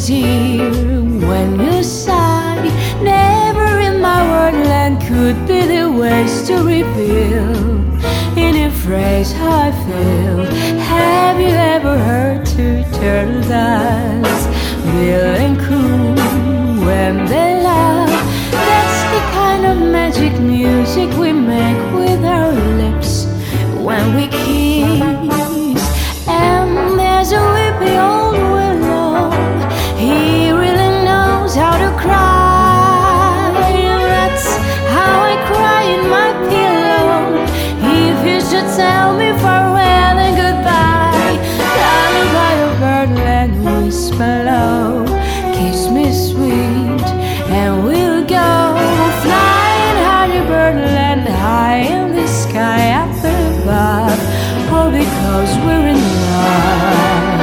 always here when you sigh. Never in my wordland could be the ways to reveal in a phrase how I feel. Have you ever heard two turtle doves bill and coo when they laugh? That's the kind of magic music we make with our lips when we kiss. And there's a weepy old willow, he really knows how to cry. That's how I cry in my pillow. If you should tell me farewell and goodbye, lullaby of birdland whisper low, kiss me sweet, and we'll go flying high, birdland high in the sky up above, all because we're in love.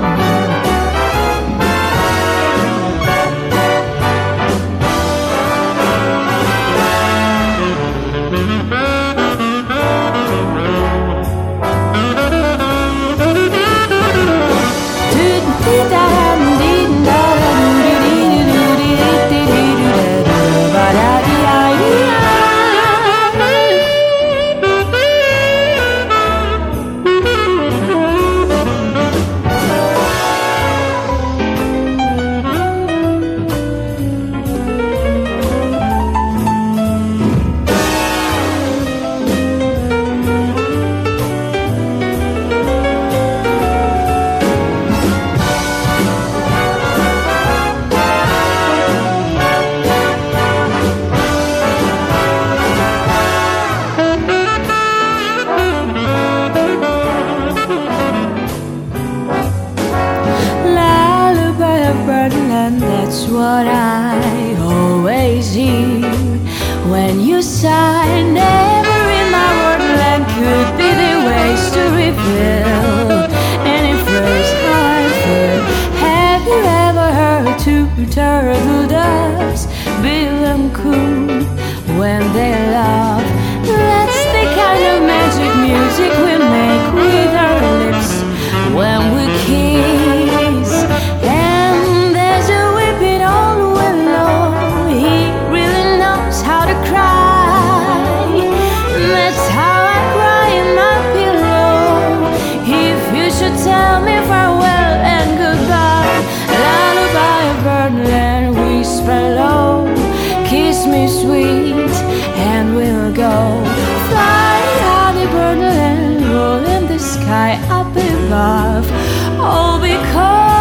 And that's what I always hear when you sigh. Never in my wordland could be the ways to reveal any phrase how I feel. Have you ever heard two turtle doves bill and coo when they laugh? That's the kind of magic music we make with our lips when we kiss. And there's a weeping old willow, he really knows how to cry. That's how I cry in my pillow. If you should tell me farewell and goodbye, lullaby of birdland whisper low, kiss me sweet, and we'll go fly high the birdland, roll in the sky up above, all because